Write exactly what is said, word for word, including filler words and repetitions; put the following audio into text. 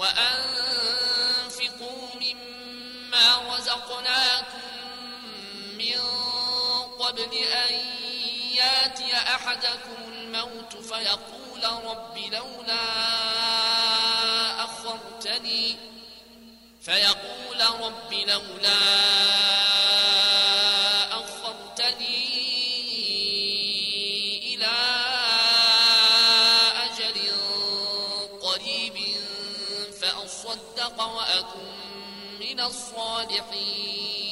وأنفقوا مما رزقناكم من قبل أن ياتي أحدكم الموت فيقول رب لولا أخرتني فيقول رب لولا أخرتني إلى أجل قريب فأصدق وأكن من الصالحين